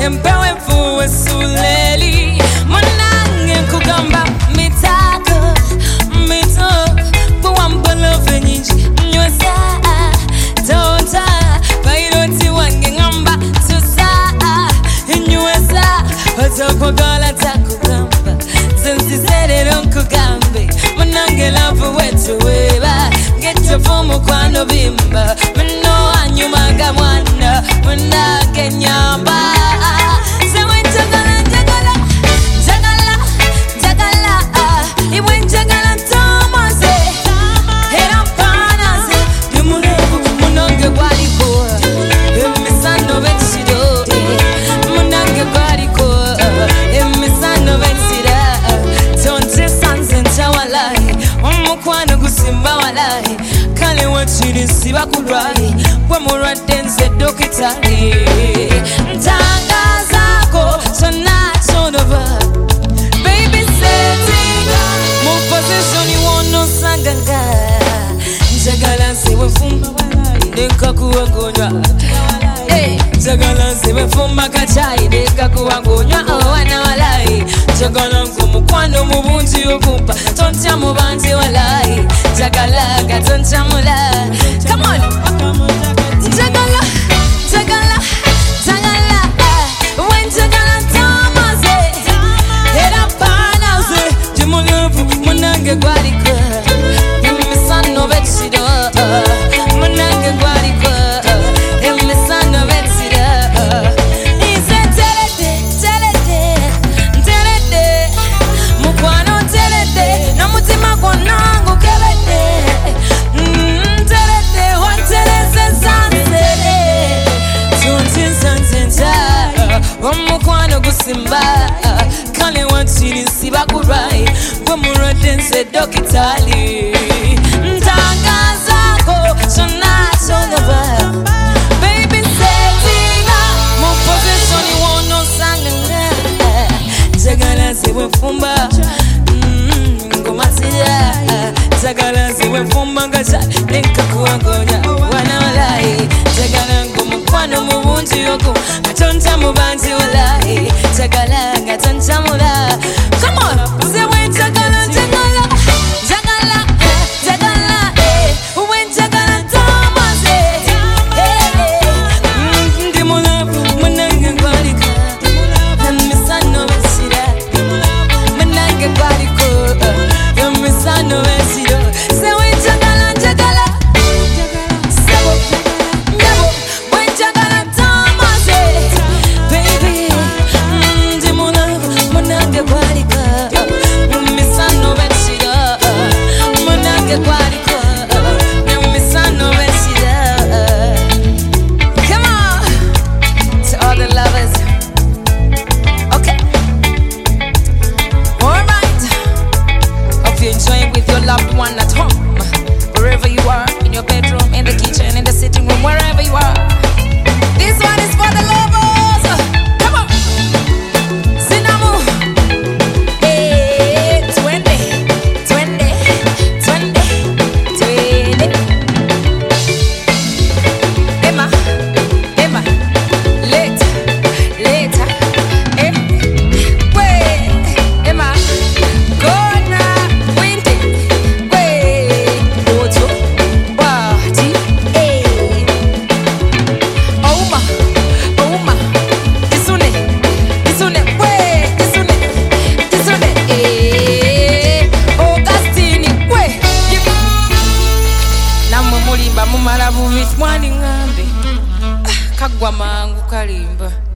empewe fuwe suleli Mwanange kugamba mitako Kuwampa love nyinji Nywesa Tonta Pairoti wange ngamba Tusa Nywesa Otoko gola takugamba Sensi serero nkugambe Mwanange love wetu weba Geta fomu kwano bimba Mino anyumaga mwana Mwanange nyamba Sewe jagala jagala Jagala Jagala Iwe jagala tomase Hera panase Dimulevu Mwanange gwariko Emisano vechido Mwanange gwariko Emisano vechida Tonte sanse nchawalai Omukwano gusimba walai Kale wachiri siba kulwai Wamura dense dokitari Ntanga zako Sona chonova Baby setting Mo position iwono sanganga Njagala sewe fumba walai Neka kuwangonywa Njagala sewe fumba kachai Neka kuwangonywa Wana walai Njagala nkumukwano mubunji yokumpa Toncha mubanji walai Njagala gatoncha mula Come on Njagala Njagala Njagala When Njagala tomase Hera panase Jimulevu Mwanange gwariko Emisano vechido Mwanange gwariko Emisano vechido Ize telede Telede Telede Mukwano telede Namutima kwanangu kelede Telede Wanteleze sanse Tuntin sansenja Omukwano gusimba Kale wachiri siba kurai Wamura dense dokitali Ntanga zako Shona chonova Baby setina Mo position iwono sanganga Jagala sewe fumba Ngomatira Jagala sewe fumba ngacha Neka kuwangonya Wana walai Jagala ngomukwano mubunji yoku Atonta mubanji walai Jagala ngatonta mula Come on Sewe jagala jagala Jagala Jagala Uwe jagala tomase Ndimulevu Mwanange gwarika Emisano vesida Mwanange gwariko Emisano vesida Sewe jagala jagala Sewe Nyabo When jagala tomase Baby Ndimulevu Mwanange gwarika Emisano vesida Mwanange gwariko Emisano vesida Come on To all the lovers Okay Alright Hope you're enjoying with your loved one at home Wherever you are In your bedroom, in the kitchen, in the sitting room Wherever you are This one is for the lovers Come on Sinamu Hey 20 Emma Later Wait Emma Gonna Windy Wait Ojo Wati Oma Isune Wait Isune Augustine Wait Namwe mulimba mumala buvit mwani ngambe Kagwa mangu kalimba